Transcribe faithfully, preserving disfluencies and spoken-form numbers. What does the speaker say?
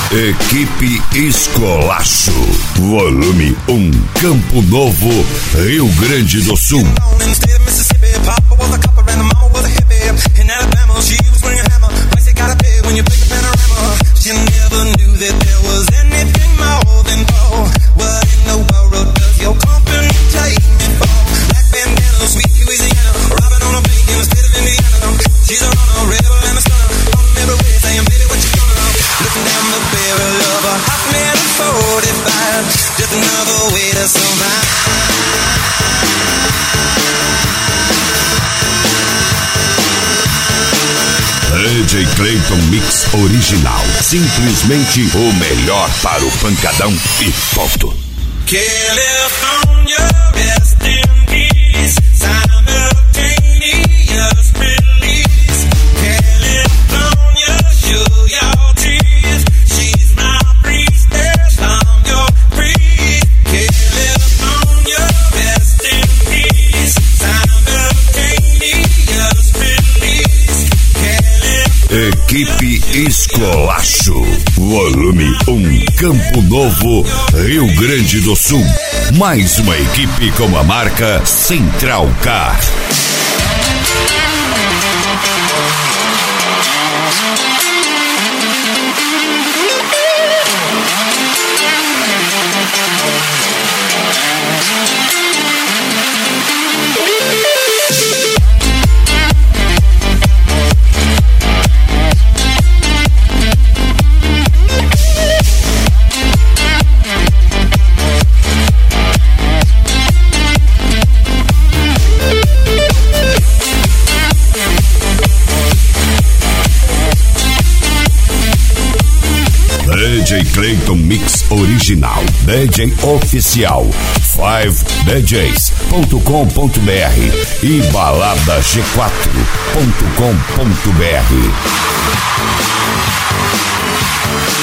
Equipe Escolacho, volume um, Campo Novo, Rio Grande do Sul. D J Clayton Mix Original, simplesmente o melhor para o pancadão e ponto. California, West Indies, simultaneous release. California, show your teeth. She's my priestess, I'm your priest. California, West Indies, simultaneous release. Equipe Escolacho, volume um, Campo Novo, Rio Grande do Sul. Mais uma equipe com a marca Central Car. D J Clayton Mix Original, D J Oficial, five d js ponto com ponto b r e balada g quatro ponto com ponto b r.